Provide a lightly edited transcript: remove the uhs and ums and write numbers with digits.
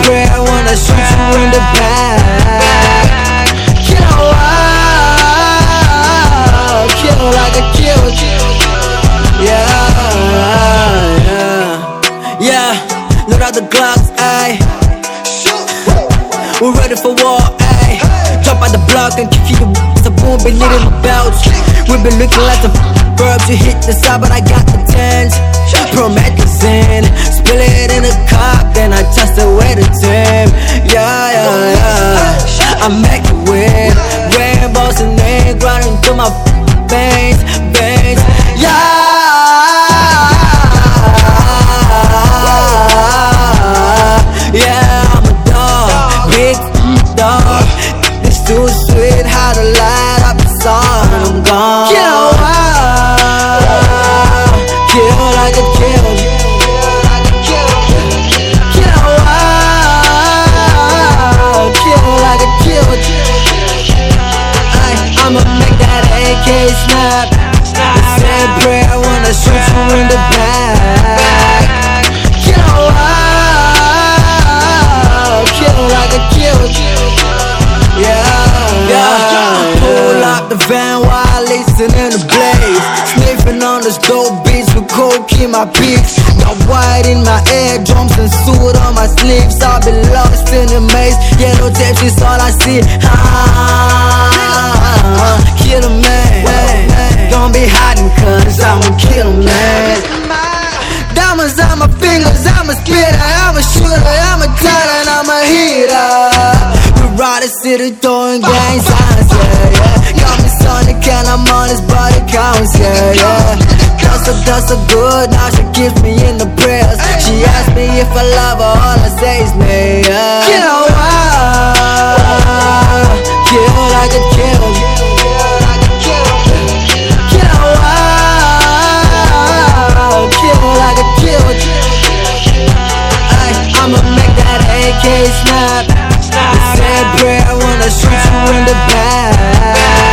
prayer when I shoot you in the back. Kill like I killed you. Yeah. Load out the Glocks, ayy. We're ready for war, ayy. Drop out the block and kick you the boom beneath my belt. We've been looking like the verbs. You hit the side, but I got the tens. Promethazine, spill it in a cup, then I toss it with a team. I make it win. Rainbows and ink running through my veins. I'm a dog, big dog. It's too sweet how to light up the sun. I'm gone. Kill like I killed you. Kill like I killed you. I'ma make that AK snap. The same prayer when I shoot you in the back. Kill like I killed you. Pull up the van while listening to blaze. Sniffing on those dope beats with coke in my beats. Got white in my eardrums and suit on my sleeves. I've been lost in the maze. Yellow tapes is all I see. Kill a man. Don't be hiding cause I'ma kill a man. Diamonds on my fingers, I'm a spitter, I'm a shooter, I'm a talent, and I'm a hitter. We ride the city throwing gang signs, Got me Sonic and I'm on his body counts, That's so good, now she keeps me in the prayers. She asked me if I love her, all I say is me, Kill like I killed you. Kill like I killed you. I'ma make that AK snap. The same prayer when I shoot you in the back.